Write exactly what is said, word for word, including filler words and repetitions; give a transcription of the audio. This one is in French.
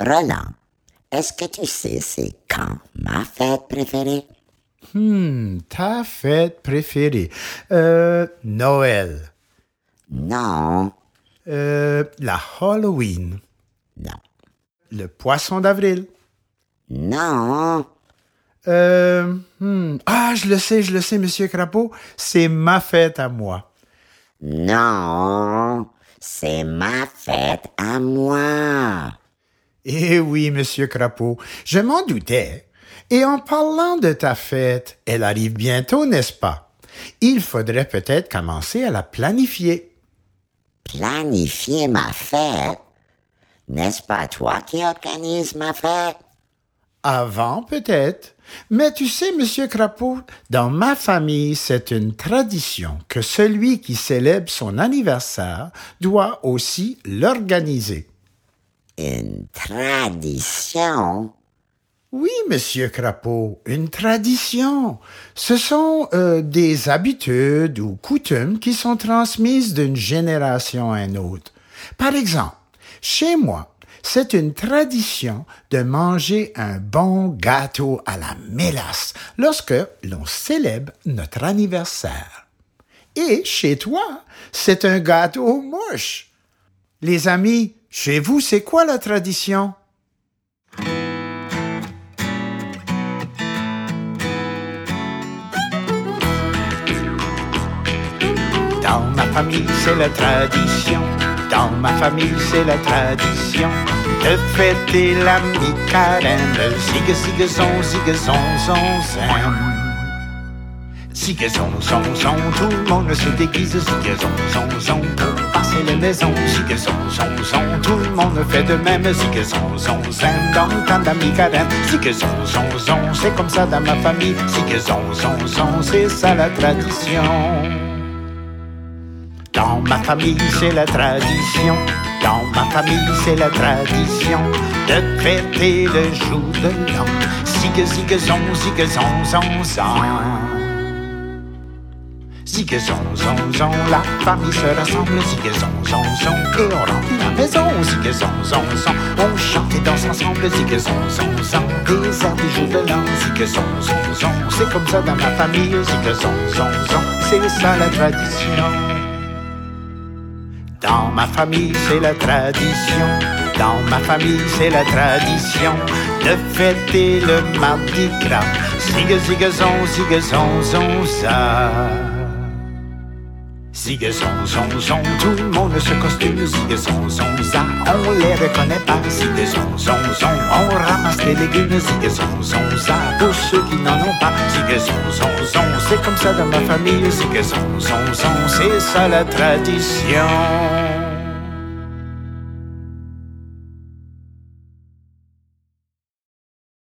Roland, est-ce que tu sais c'est quand ma fête préférée? Hmm, ta fête préférée. Euh, Noël. Non. Euh, la Halloween. Non. Le poisson d'avril. Non. Euh, hmm, ah, je le sais, je le sais, Monsieur Crapaud. C'est ma fête à moi. Non. C'est ma fête à moi. Eh oui, Monsieur Crapaud, je m'en doutais. Et en parlant de ta fête, elle arrive bientôt, n'est-ce pas? Il faudrait peut-être commencer à la planifier. Planifier ma fête? N'est-ce pas toi qui organise ma fête? Avant, peut-être. Mais tu sais, Monsieur Crapaud, dans ma famille, c'est une tradition que celui qui célèbre son anniversaire doit aussi l'organiser. Une tradition? Oui, Monsieur Crapaud, une tradition. Ce sont euh, des habitudes ou coutumes qui sont transmises d'une génération à une autre. Par exemple, chez moi, c'est une tradition de manger un bon gâteau à la mélasse lorsque l'on célèbre notre anniversaire. Et chez toi, c'est un gâteau aux mouches. Les amis, chez vous, c'est quoi la tradition? Dans ma famille, c'est la tradition. Dans ma famille, c'est la tradition de fêter la mi-carême. Zig, zig, zon, zig, zon, zon, zem. Zig, zon, zon, zon, tout le monde se déguise. Zig, zon, zon, zon, pour passer les maisons. Zig, zon, zon, zon, tout le monde fait de même. Zig, zon, zon, zem, dans le temps de la mi-carême. Zig, zon, zon, zon, c'est comme ça dans ma famille. Zig, zon, zon, zon, c'est ça la tradition. Dans ma famille, c'est la tradition. Dans ma famille, c'est la tradition de fêter le jour de l'an. Zig, zig, zon, zig, zon, zon, zon. Zig, zon, zon, zon, la famille se rassemble. Zig, zon, zon, zon, et on remplit la maison. Zig, zon, zon, zon, on chante et danse ensemble. Zig, zon, zon, zon, des airs du jour de l'an. Zig, zon, zon, zon, c'est comme ça dans ma famille. Zig, zon, zon, zon, c'est ça la tradition. Dans ma famille, c'est la tradition. Dans ma famille, c'est la tradition de fêter le mardi gras. Zig, zig, zon, zig, zon, zon, za. Zig, zon, zon, zon, tout le monde se costume. Zig, zon, zon, za, on les reconnaît pas. Zig, zon, zon, zon, on ramasse les légumes. Zig, zon, zon, za, pour ceux qui n'en ont pas. Zig, zon, zon, zon, c'est comme ça dans ma famille. Zig, zon, zon, zon, c'est ça la tradition.